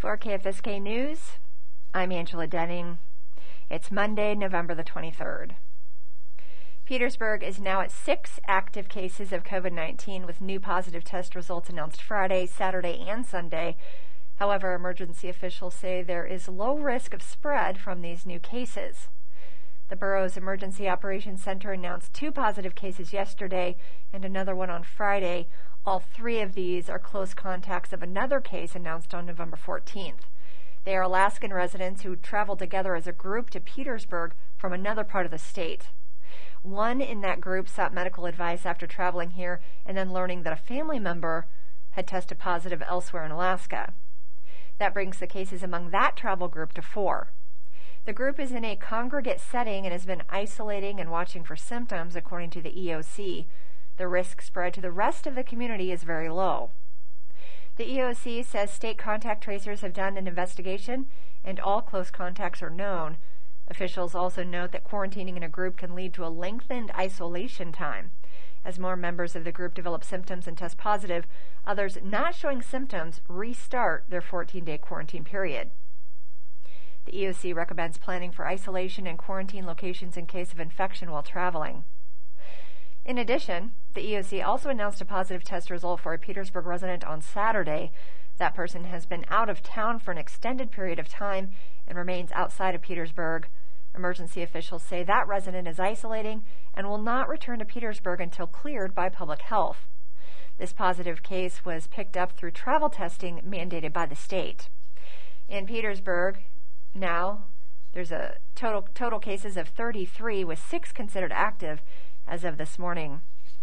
For KFSK News, I'm Angela Denning. It's Monday, November the 23rd. Petersburg is now at 6 active cases of COVID-19 with new positive test results announced Friday, Saturday, and Sunday. However, emergency officials say there is low risk of spread from these new cases. The borough's Emergency Operations Center announced 2 positive cases yesterday and another one on Friday. All 3 of these are close contacts of another case announced on November 14th. They are Alaskan residents who traveled together as a group to Petersburg from another part of the state. One in that group sought medical advice after traveling here and then learning that a family member had tested positive elsewhere in Alaska. That brings the cases among that travel group to 4. The group is in a congregate setting and has been isolating and watching for symptoms, according to the EOC. The risk spread to the rest of the community is very low. The EOC says state contact tracers have done an investigation and all close contacts are known. Officials also note that quarantining in a group can lead to a lengthened isolation time. As more members of the group develop symptoms and test positive, others not showing symptoms restart their 14-day quarantine period. The EOC recommends planning for isolation and quarantine locations in case of infection while traveling. In addition, the EOC also announced a positive test result for a Petersburg resident on Saturday. That person has been out of town for an extended period of time and remains outside of Petersburg. Emergency officials say that resident is isolating and will not return to Petersburg until cleared by public health. This positive case was picked up through travel testing mandated by the state. In Petersburg, now there's a total cases of 33, with 6 considered active as of this morning.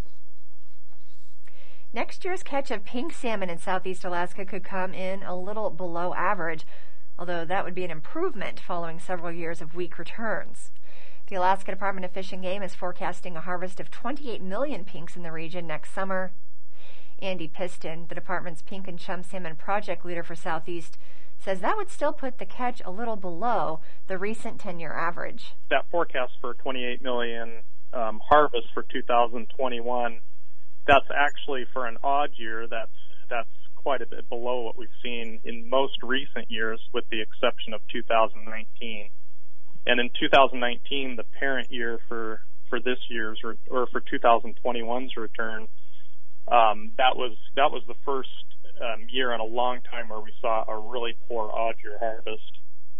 Next year's catch of pink salmon in southeast Alaska could come in a little below average, although that would be an improvement following several years of weak returns. The Alaska Department of Fish and Game is forecasting a harvest of 28 million pinks in the region next summer. Andy Piston, the department's pink and chum salmon project leader for Southeast, says that would still put the catch a little below the recent 10-year average. That forecast for 28 million harvest for 2021, that's actually for an odd year. That's quite a bit below what we've seen in most recent years, with the exception of 2019. And in 2019, the parent year for this year's or for 2021's return, that was the first year in a long time where we saw a really poor odd year harvest.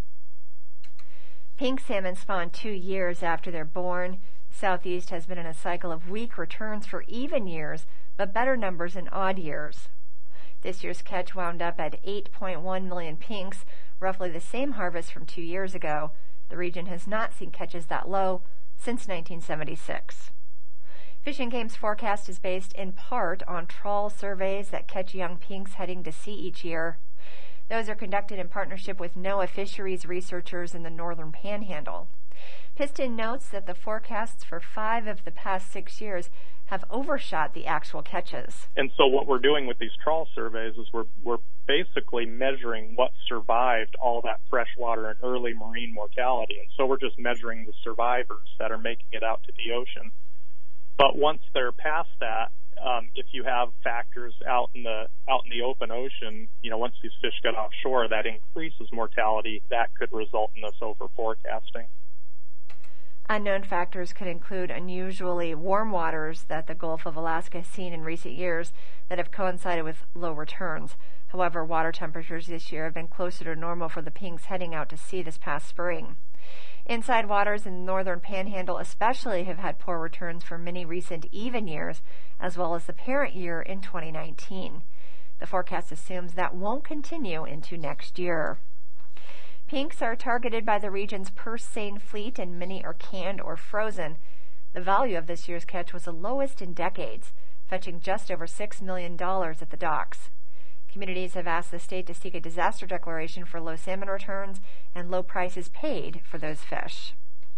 Pink salmon spawn 2 years after they're born. Southeast has been in a cycle of weak returns for even years, but better numbers in odd years. This year's catch wound up at 8.1 million pinks, roughly the same harvest from 2 years ago. The region has not seen catches that low since 1976. Fish and Game's forecast is based in part on trawl surveys that catch young pinks heading to sea each year. Those are conducted in partnership with NOAA fisheries researchers in the northern panhandle. Piston notes that the forecasts for 5 of the past 6 years have overshot the actual catches. And so what we're doing with these trawl surveys is we're basically measuring what survived all that freshwater and early marine mortality. And so we're just measuring the survivors that are making it out to the ocean. But once they're past that, if you have factors out in the open ocean, once these fish get offshore, that increases mortality. That could result in this over forecasting. Unknown factors could include unusually warm waters that the Gulf of Alaska has seen in recent years that have coincided with low returns. However, water temperatures this year have been closer to normal for the pinks heading out to sea this past spring. Inside waters in the northern panhandle especially have had poor returns for many recent even years, as well as the parent year in 2019. The forecast assumes that won't continue into next year. Pinks are targeted by the region's purse seine fleet, and many are canned or frozen. The value of this year's catch was the lowest in decades, fetching just over $6 million at the docks. Communities have asked the state to seek a disaster declaration for low salmon returns and low prices paid for those fish.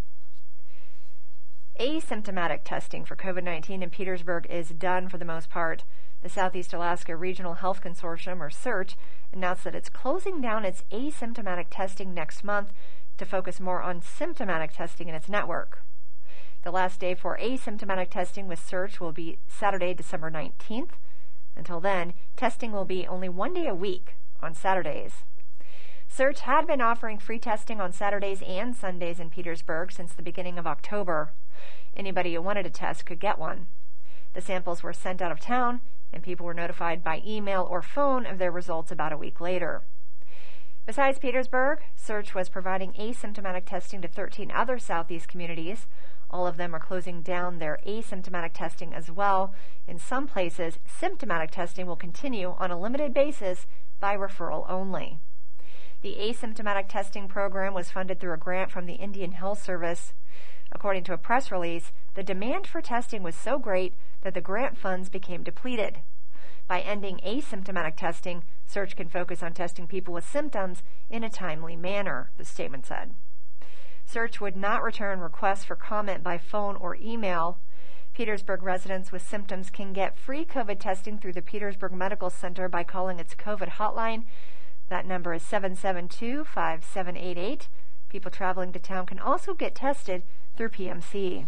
Asymptomatic testing for COVID-19 in Petersburg is done for the most part. The Southeast Alaska Regional Health Consortium, or SEARCH, announced that it's closing down its asymptomatic testing next month to focus more on symptomatic testing in its network. The last day for asymptomatic testing with SEARCH will be Saturday, December 19th. Until then, testing will be only 1 day a week on Saturdays. Search had been offering free testing on Saturdays and Sundays in Petersburg since the beginning of October. Anybody who wanted a test could get one. The samples were sent out of town, and people were notified by email or phone of their results about a week later. Besides Petersburg, Search was providing asymptomatic testing to 13 other Southeast communities. All of them are closing down their asymptomatic testing as well. In some places, symptomatic testing will continue on a limited basis by referral only. The asymptomatic testing program was funded through a grant from the Indian Health Service. According to a press release, the demand for testing was so great that the grant funds became depleted. By ending asymptomatic testing, Search can focus on testing people with symptoms in a timely manner, the statement said. Search would not return requests for comment by phone or email. Petersburg residents with symptoms can get free COVID testing through the Petersburg Medical Center by calling its COVID hotline. That number is 772-5788. People traveling to town can also get tested through PMC.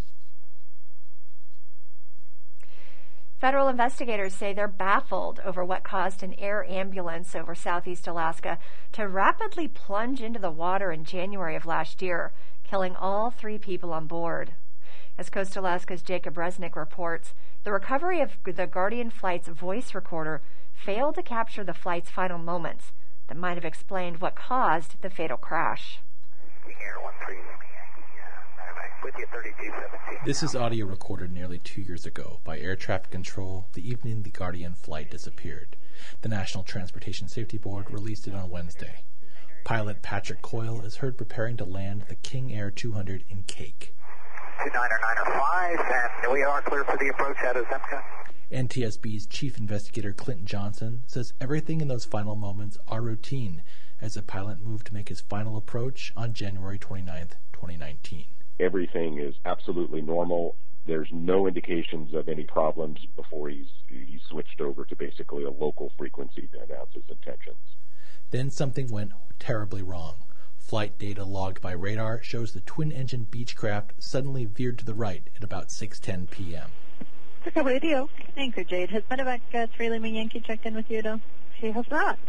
Federal investigators say they're baffled over what caused an air ambulance over southeast Alaska to rapidly plunge into the water in January of last year, killing all 3 people on board. As Coast Alaska's Jacob Resnick reports, the recovery of the Guardian flight's voice recorder failed to capture the flight's final moments that might have explained what caused the fatal crash. This is audio recorded nearly 2 years ago by air traffic control the evening the Guardian flight disappeared. The National Transportation Safety Board released it on Wednesday. Pilot Patrick Coyle is heard preparing to land the King Air 200 in Cake. 29905, and we are clear for the approach out of Zemka. NTSB's Chief Investigator Clinton Johnson says everything in those final moments are routine as the pilot moved to make his final approach on January 29th, 2019. Everything is absolutely normal. There's no indications of any problems before he's switched over to basically a local frequency to announce his intentions. Then something went terribly wrong. Flight data logged by radar shows the twin-engine Beechcraft suddenly veered to the right at about 6:10 p.m. Okay, radio. Anchor Jade. Has Medevac 3 Lima Yankee checked in with you, though? She has not.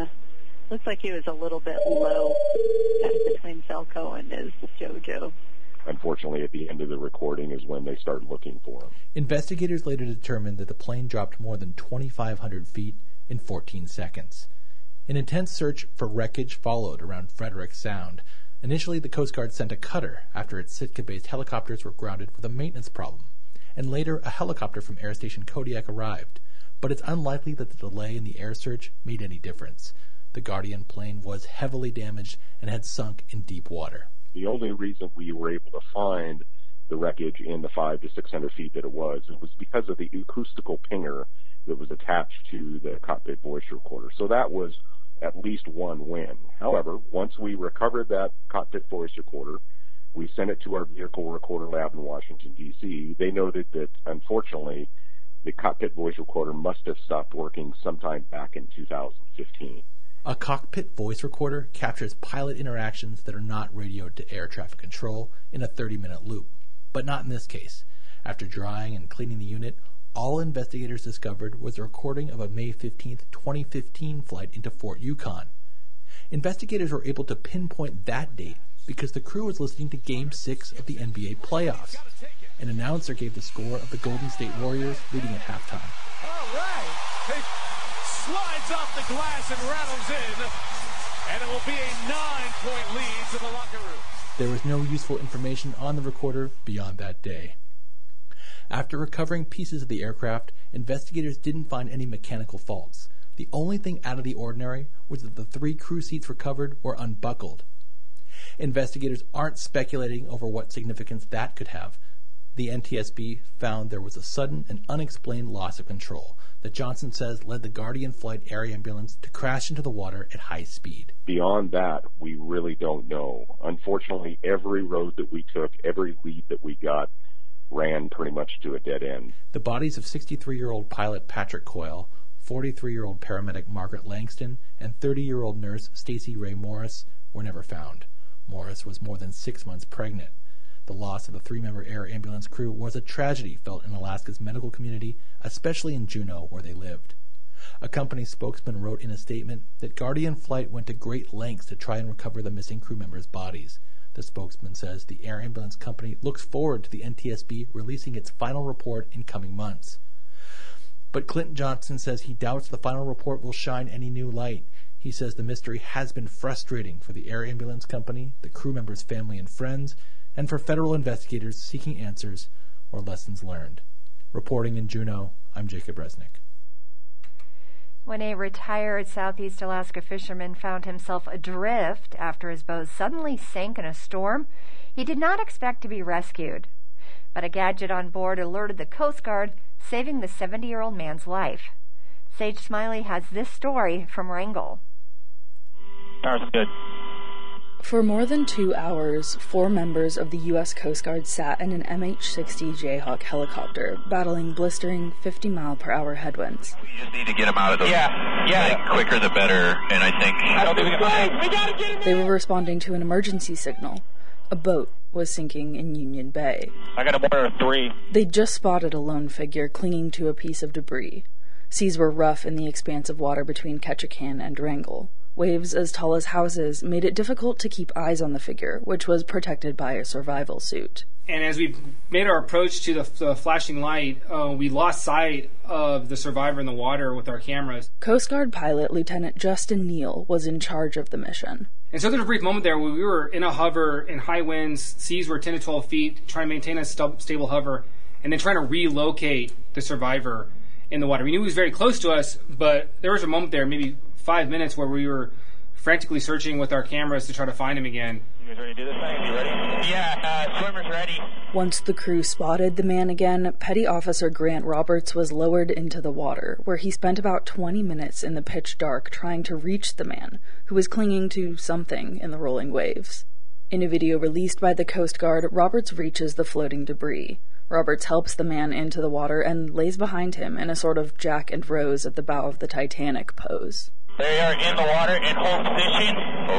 Looks like he was a little bit low between Selco and his JoJo. Unfortunately, at the end of the recording is when they start looking for him. Investigators later determined that the plane dropped more than 2,500 feet in 14 seconds. An intense search for wreckage followed around Frederick Sound. Initially, the Coast Guard sent a cutter after its Sitka-based helicopters were grounded with a maintenance problem. And later, a helicopter from Air Station Kodiak arrived. But it's unlikely that the delay in the air search made any difference. The Guardian plane was heavily damaged and had sunk in deep water. The only reason we were able to find the wreckage in the 500 to 600 feet that it was because of the acoustical pinger that was attached to the cockpit voice recorder. So that was at least one win. However, once we recovered that cockpit voice recorder, we sent it to our vehicle recorder lab in Washington, D.C. They noted that, unfortunately, the cockpit voice recorder must have stopped working sometime back in 2015. A cockpit voice recorder captures pilot interactions that are not radioed to air traffic control in a 30-minute loop, but not in this case. After drying and cleaning the unit, all investigators discovered was a recording of a May 15, 2015 flight into Fort Yukon. Investigators were able to pinpoint that date because the crew was listening to Game 6 of the NBA playoffs. An announcer gave the score of the Golden State Warriors leading at halftime. All right. Slides off the glass and rattles in, and it will be a 9-point lead to the locker room. There was no useful information on the recorder beyond that day. After recovering pieces of the aircraft, investigators didn't find any mechanical faults. The only thing out of the ordinary was that the 3 crew seats recovered were unbuckled. Investigators aren't speculating over what significance that could have. The NTSB found there was a sudden and unexplained loss of control that Johnson says led the Guardian flight air ambulance to crash into the water at high speed. Beyond that, we really don't know. Unfortunately, every road that we took, every lead that we got, ran pretty much to a dead end. The bodies of 63-year-old pilot Patrick Coyle, 43-year-old paramedic Margaret Langston, and 30-year-old nurse Stacey Ray Morris were never found. Morris was more than 6 months pregnant. The loss of the 3-member air ambulance crew was a tragedy felt in Alaska's medical community, especially in Juneau, where they lived. A company spokesman wrote in a statement that Guardian Flight went to great lengths to try and recover the missing crew members' bodies. The spokesman says the air ambulance company looks forward to the NTSB releasing its final report in coming months. But Clinton Johnson says he doubts the final report will shine any new light. He says the mystery has been frustrating for the air ambulance company, the crew members' family and friends, and for federal investigators seeking answers or lessons learned. Reporting in Juneau, I'm Jacob Resnick. When a retired Southeast Alaska fisherman found himself adrift after his boat suddenly sank in a storm, he did not expect to be rescued. But a gadget on board alerted the Coast Guard, saving the 70-year-old man's life. Sage Smiley has this story from Wrangell. That's good. For more than 2 hours, 4 members of the U.S. Coast Guard sat in an MH-60 Jayhawk helicopter, battling blistering 50-mile-per-hour headwinds. We just need to get them out of the... Yeah. Quicker the better, and I think... We gotta get him! They were responding to an emergency signal. A boat was sinking in Union Bay. I got a border of 3. They'd just spotted a lone figure clinging to a piece of debris. Seas were rough in the expanse of water between Ketchikan and Wrangell. Waves as tall as houses made it difficult to keep eyes on the figure, which was protected by a survival suit. And as we made our approach to the flashing light, we lost sight of the survivor in the water with our cameras. Coast Guard pilot Lieutenant Justin Neal was in charge of the mission. And so there was a brief moment there where we were in a hover in high winds, seas were 10 to 12 feet, trying to maintain a stable hover, and then trying to relocate the survivor in the water. We knew he was very close to us, but there was a moment there, maybe 5 minutes, where we were frantically searching with our cameras to try to find him again. You guys ready to do this thing? You ready? Yeah, swimmer's ready. Once the crew spotted the man again, Petty Officer Grant Roberts was lowered into the water, where he spent about 20 minutes in the pitch dark trying to reach the man, who was clinging to something in the rolling waves. In a video released by the Coast Guard, Roberts reaches the floating debris. Roberts helps the man into the water and lays behind him in a sort of Jack and Rose at the bow of the Titanic pose. They are in the water in hold position.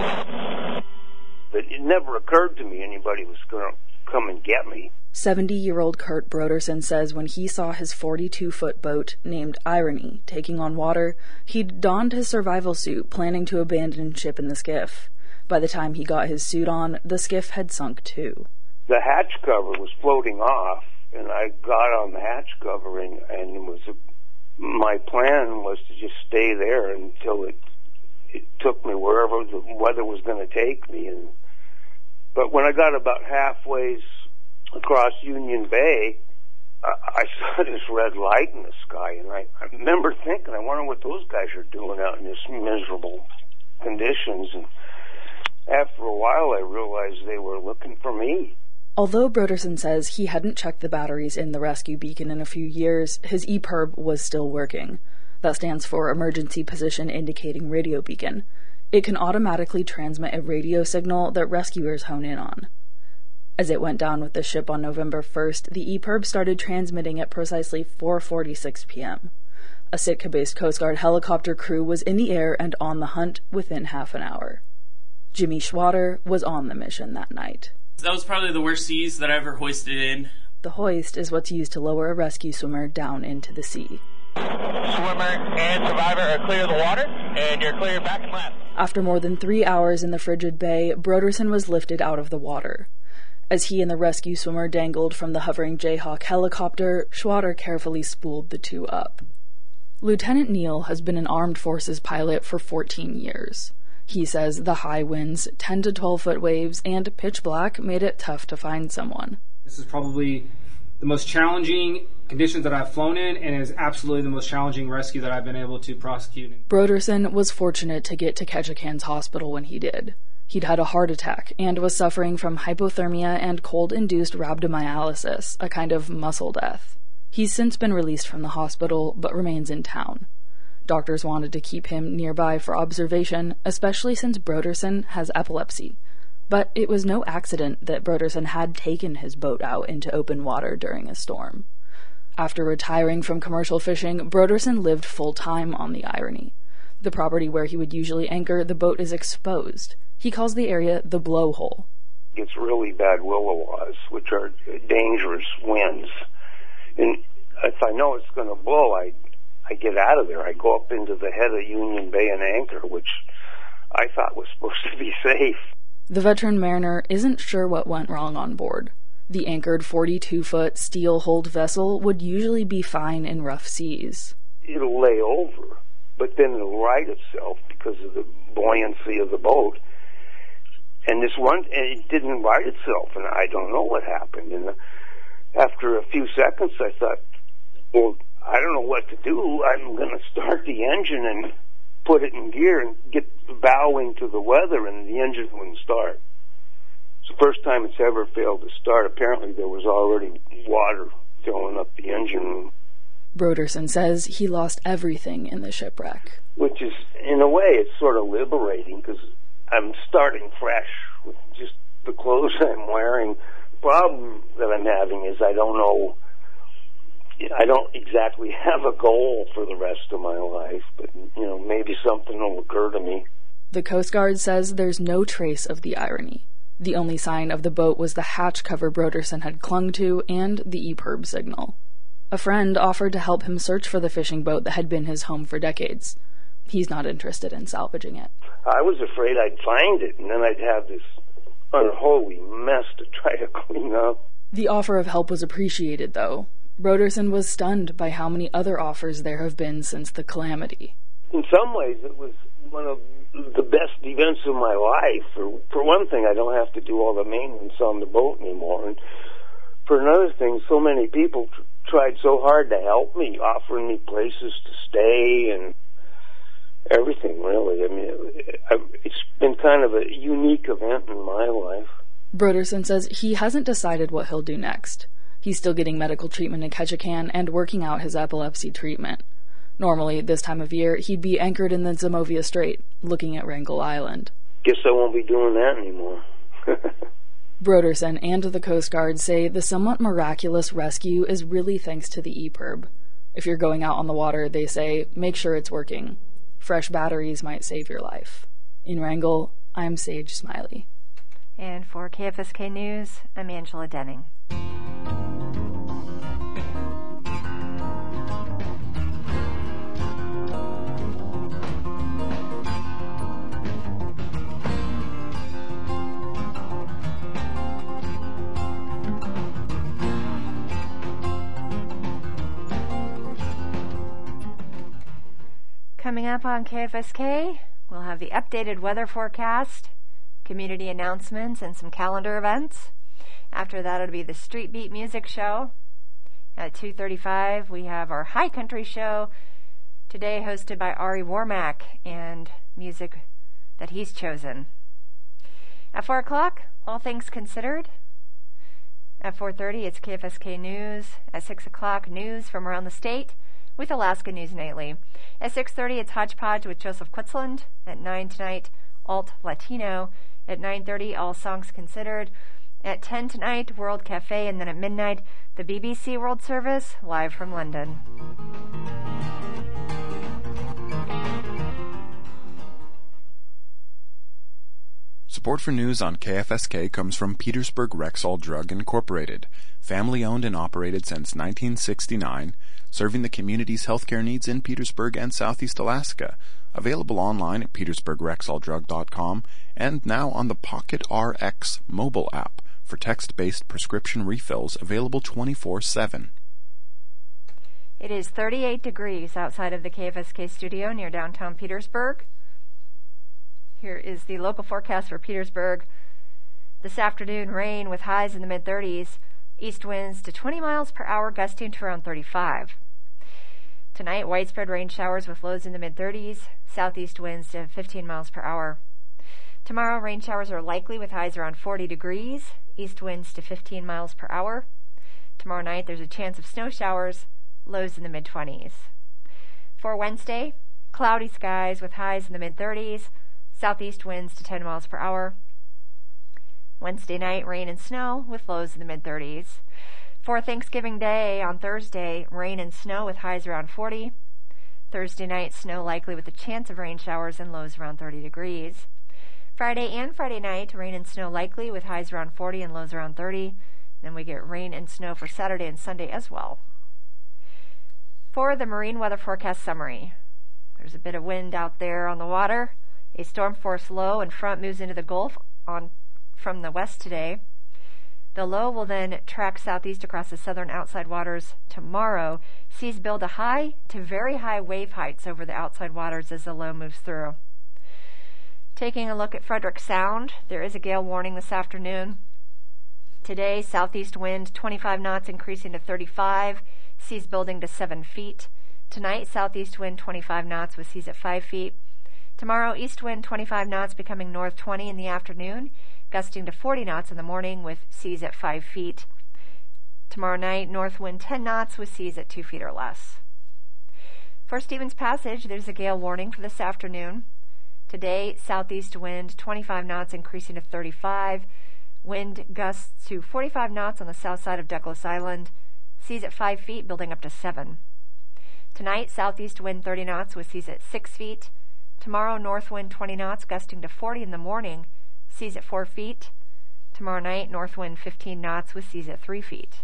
But it never occurred to me anybody was going to come and get me. 70-year-old Kurt Broderson says when he saw his 42-foot boat named Irony taking on water, he'd donned his survival suit, planning to abandon ship in the skiff. By the time he got his suit on, the skiff had sunk too. The hatch cover was floating off, and I got on the hatch cover, and my plan was to just stay there until it took me wherever the weather was going to take me. But when I got about halfway across Union Bay, I saw this red light in the sky, and I remember thinking, I wonder what those guys are doing out in this miserable conditions. And after a while, I realized they were looking for me. Although Broderson says he hadn't checked the batteries in the rescue beacon in a few years, his EPIRB was still working. That stands for Emergency Position Indicating Radio Beacon. It can automatically transmit a radio signal that rescuers hone in on. As it went down with the ship on November 1st, the EPIRB started transmitting at precisely 4:46 p.m. A Sitka-based Coast Guard helicopter crew was in the air and on the hunt within half an hour. Jimmy Schwatter was on the mission that night. That was probably the worst seas that I ever hoisted in. The hoist is what's used to lower a rescue swimmer down into the sea. Swimmer and survivor are clear of the water, and you're clear back and left. After more than 3 hours in the frigid bay, Broderson was lifted out of the water. As he and the rescue swimmer dangled from the hovering Jayhawk helicopter, Schwatter carefully spooled the two up. Lieutenant Neal has been an armed forces pilot for 14 years. He says the high winds, 10 to 12-foot waves, and pitch black made it tough to find someone. This is probably the most challenging conditions that I've flown in, and is absolutely the most challenging rescue that I've been able to prosecute. Broderson was fortunate to get to Ketchikan's hospital when he did. He'd had a heart attack and was suffering from hypothermia and cold-induced rhabdomyolysis, a kind of muscle death. He's since been released from the hospital, but remains in town. Doctors wanted to keep him nearby for observation, especially since Broderson has epilepsy. But it was no accident that Broderson had taken his boat out into open water during a storm. After retiring from commercial fishing, Broderson lived full-time on the Irony. The property where he would usually anchor, the boat is exposed. He calls the area the blowhole. It's really bad willowas, which are dangerous winds. And if I know it's going to blow, I I get out of there. I go up into the head of Union Bay and anchor, which I thought was supposed to be safe. The veteran mariner isn't sure what went wrong on board. The anchored 42-foot steel-hulled vessel would usually be fine in rough seas. It'll lay over, but then it'll right itself because of the buoyancy of the boat. And this one, it didn't right itself, and I don't know what happened. And after a few seconds, I thought, well, I don't know what to do. I'm going to start the engine and put it in gear and get the bow into the weather, and the engine wouldn't start. It's the first time it's ever failed to start. Apparently there was already water filling up the engine room. Broderson says he lost everything in the shipwreck. Which is, in a way, it's sort of liberating because I'm starting fresh with just the clothes I'm wearing. The problem that I'm having is I don't exactly have a goal for the rest of my life, but, maybe something will occur to me. The Coast Guard says there's no trace of the irony. The only sign of the boat was the hatch cover Broderson had clung to and the EPIRB signal. A friend offered to help him search for the fishing boat that had been his home for decades. He's not interested in salvaging it. I was afraid I'd find it, and then I'd have this unholy mess to try to clean up. The offer of help was appreciated, though. Broderson was stunned by how many other offers there have been since the calamity. In some ways, it was one of the best events of my life. For one thing, I don't have to do all the maintenance on the boat anymore. And for another thing, so many people tried so hard to help me, offering me places to stay and everything, really. I mean, it's been kind of a unique event in my life. Broderson says he hasn't decided what he'll do next. He's still getting medical treatment in Ketchikan and working out his epilepsy treatment. Normally, this time of year, he'd be anchored in the Zimovia Strait, looking at Wrangel Island. Guess I won't be doing that anymore. Broderson and the Coast Guard say the somewhat miraculous rescue is really thanks to the EPIRB. If you're going out on the water, they say, make sure it's working. Fresh batteries might save your life. In Wrangel, I'm Sage Smiley. And for KFSK News, I'm Angela Denning. Coming up on KFSK, we'll have the updated weather forecast, community announcements, and some calendar events. After that, it'll be the Street Beat Music Show. At 2:35, we have our High Country Show, today hosted by Ari Warmack, and music that he's chosen. At 4 o'clock, All Things Considered. At 4:30, it's KFSK News. At 6 o'clock, news from around the state with Alaska News Nightly. At 6:30, it's Hodgepodge with Joseph Quitzland. At 9 tonight, Alt Latino. At 9:30, All Songs Considered. At 10 tonight, World Cafe. And then at midnight, the BBC World Service, live from London. Support for news on KFSK comes from Petersburg Rexall Drug Incorporated, family-owned and operated since 1969, serving the community's healthcare needs in Petersburg and Southeast Alaska. Available online at petersburgrexalldrug.com and now on the Pocket RX mobile app for text-based prescription refills available 24/7. It is 38 degrees outside of the KFSK studio near downtown Petersburg. Here is the local forecast for Petersburg. This afternoon, rain with highs in the mid-30s, east winds to 20 miles per hour, gusting to around 35. Tonight, widespread rain showers with lows in the mid-30s, southeast winds to 15 miles per hour. Tomorrow, rain showers are likely with highs around 40 degrees, east winds to 15 miles per hour. Tomorrow night, there's a chance of snow showers, lows in the mid-20s. For Wednesday, cloudy skies with highs in the mid-30s, southeast winds to 10 miles per hour. Wednesday night, rain and snow with lows in the mid-30s. For Thanksgiving Day on Thursday, rain and snow with highs around 40. Thursday night, snow likely with a chance of rain showers and lows around 30 degrees. Friday and Friday night, rain and snow likely with highs around 40 and lows around 30. Then we get rain and snow for Saturday and Sunday as well. For the marine weather forecast summary, there's a bit of wind out there on the water. A storm force low in front moves into the Gulf from the west today. The low will then track southeast across the southern outside waters tomorrow. Seas build a high to very high wave heights over the outside waters as the low moves through. Taking a look at Frederick Sound, there is a gale warning this afternoon. Today, southeast wind 25 knots increasing to 35, seas building to 7 feet. Tonight, southeast wind 25 knots with seas at 5 feet. Tomorrow, east wind 25 knots becoming north 20 in the afternoon, gusting to 40 knots in the morning with seas at 5 feet. Tomorrow night, north wind 10 knots with seas at 2 feet or less. For Stevens Passage, there's a gale warning for this afternoon. Today, southeast wind 25 knots increasing to 35, wind gusts to 45 knots on the south side of Douglas Island, seas at 5 feet building up to 7. Tonight, southeast wind 30 knots with seas at 6 feet. Tomorrow, north wind 20 knots gusting to 40 in the morning, seas at 4 feet. Tomorrow night, north wind 15 knots with seas at 3 feet.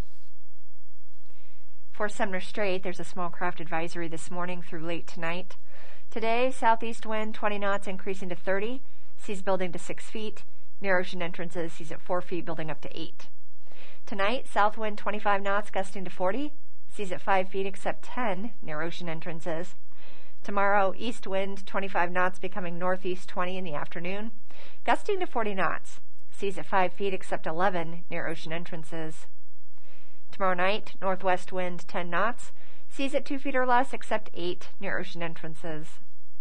For Sumner Strait, there's a small craft advisory this morning through late tonight. Today, southeast wind 20 knots increasing to 30, seas building to 6 feet. Near ocean entrances, seas at 4 feet building up to 8. Tonight, south wind 25 knots gusting to 40, seas at 5 feet except 10 near ocean entrances. Tomorrow, east wind 25 knots becoming northeast 20 in the afternoon, gusting to 40 knots, seas at 5 feet except 11 near ocean entrances. Tomorrow night, northwest wind 10 knots, seas at 2 feet or less except 8 near ocean entrances.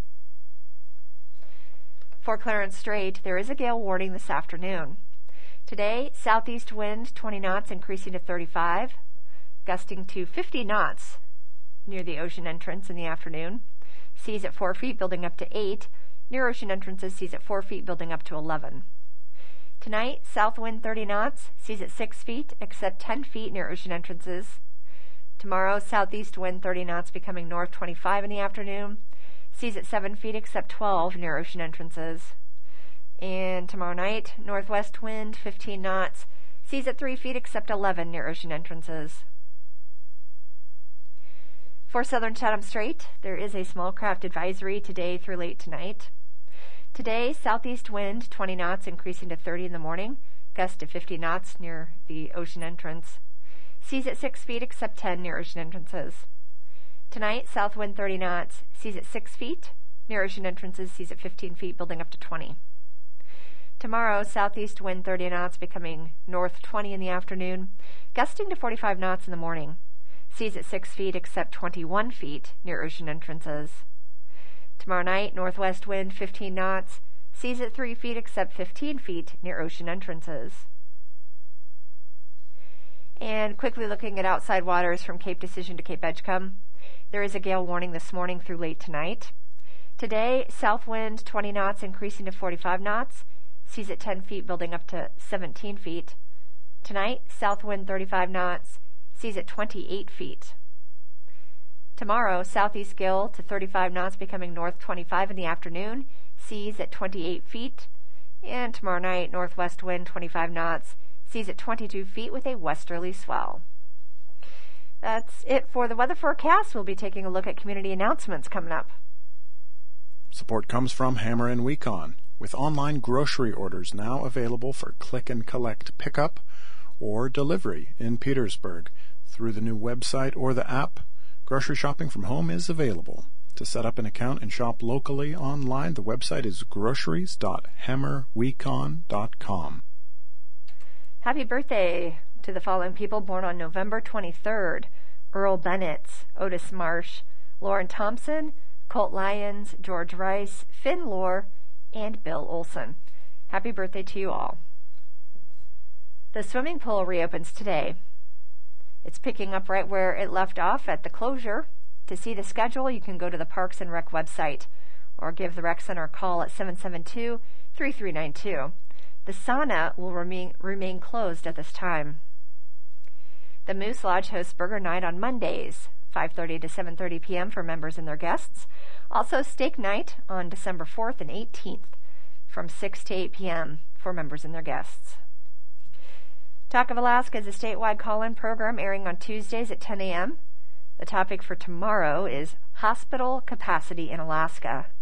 For Clarence Strait, there is a gale warning this afternoon. Today, southeast wind 20 knots increasing to 35, gusting to 50 knots near the ocean entrance in the afternoon. Seas at 4 feet building up to 8. Near ocean entrances, seas at 4 feet building up to 11. Tonight, south wind 30 knots, seas at 6 feet except 10 feet near ocean entrances. Tomorrow, southeast wind 30 knots becoming north 25 in the afternoon. Seas at 7 feet except 12 near ocean entrances. And tomorrow night, northwest wind 15 knots, seas at 3 feet except 11 near ocean entrances. For southern Chatham Strait, there is a small craft advisory today through late tonight. Today, southeast wind 20 knots increasing to 30 in the morning, gust to 50 knots near the ocean entrance. Seas at 6 feet except 10 near ocean entrances. Tonight, south wind 30 knots, seas at 6 feet, near ocean entrances, seas at 15 feet, building up to 20. Tomorrow, southeast wind 30 knots becoming north 20 in the afternoon, gusting to 45 knots in the morning. Seas at 6 feet except 21 feet near ocean entrances. Tomorrow night, northwest wind 15 knots, seas at 3 feet except 15 feet near ocean entrances. And quickly looking at outside waters from Cape Decision to Cape Edgecombe, there is a gale warning this morning through late tonight. Today, south wind 20 knots increasing to 45 knots, seas at 10 feet building up to 17 feet. Tonight, south wind 35 knots, seas at 28 feet. Tomorrow, southeast gale to 35 knots becoming north 25 in the afternoon, seas at 28 feet. And tomorrow night, northwest wind 25 knots, seas at 22 feet with a westerly swell. That's it for the weather forecast. We'll be taking a look at community announcements coming up. Support comes from Hammer and Wecon, with online grocery orders now available for click and collect pickup or delivery in Petersburg. Through the new website or the app, grocery shopping from home is available. To set up an account and shop locally online, the website is groceries.hammerwecon.com. Happy birthday to the following people born on November 23rd. Earl Bennett, Otis Marsh, Lauren Thompson, Colt Lyons, George Rice, Finn Lohr, and Bill Olson. Happy birthday to you all. The swimming pool reopens today. It's picking up right where it left off at the closure. To see the schedule, you can go to the Parks and Rec website or give the Rec Center a call at 772-3392. The sauna will remain closed at this time. The Moose Lodge hosts Burger Night on Mondays, 5:30 to 7:30 p.m. for members and their guests. Also Steak Night on December 4th and 18th from 6 to 8 p.m. for members and their guests. Talk of Alaska is a statewide call-in program airing on Tuesdays at 10 a.m. The topic for tomorrow is hospital capacity in Alaska.